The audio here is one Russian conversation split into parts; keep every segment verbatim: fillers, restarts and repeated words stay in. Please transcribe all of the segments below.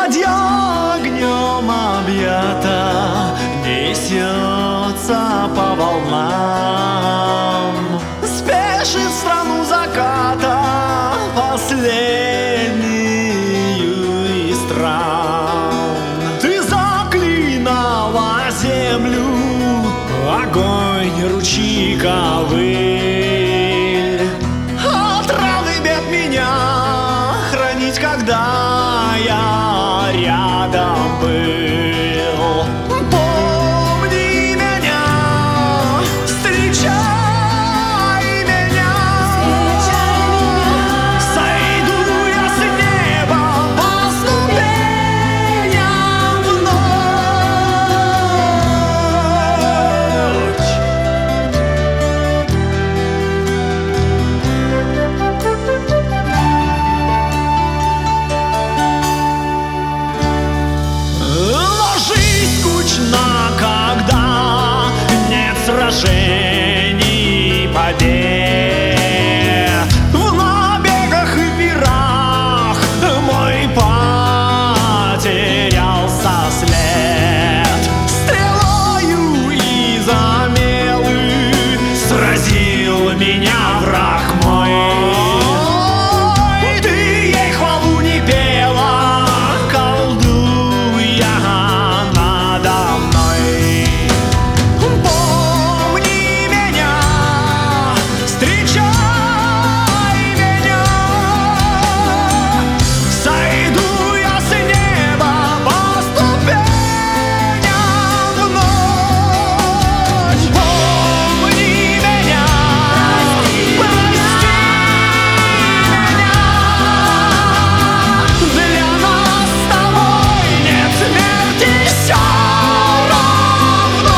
ладья огнем объята несется по волнам, спешит в страну заката последнюю из стран. Ты заклинала землю, огонь, ручьи, ковыль, от раны бед меня хранить, когда я рядом был. Помни меня, встречай меня, сойду я с неба по ступеням в ночь. Когда нет сражений, побед, в набегах и пирах мой потерялся след. Стрелою из омелы сразил меня враг мой. Ты ей хвалу не пела, колдуя надо мной. Помни меня, встречай меня, сойду я с неба по ступеням в ночь. Помни меня, прости меня, для нас с тобой нет смерти, все равно.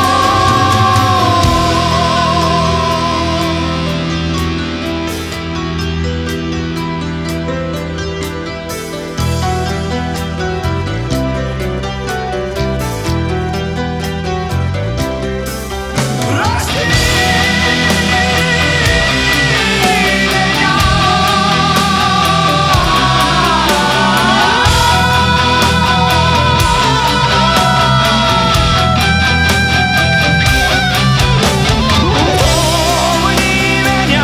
Прости меня,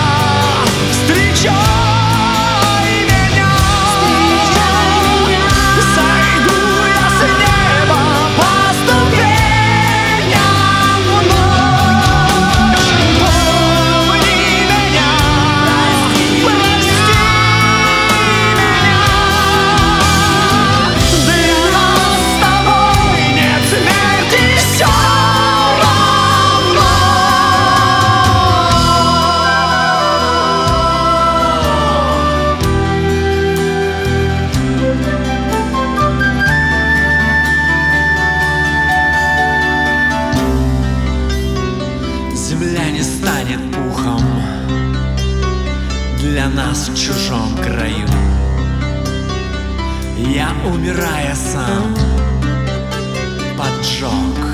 встречай меня, сойду я с неба по ступеням в ночь. Помни меня, прости меня, для нас с тобой нет смерти, все равно. Земля не станет пухом для нас в чужом краю. Я, умирая сам, поджег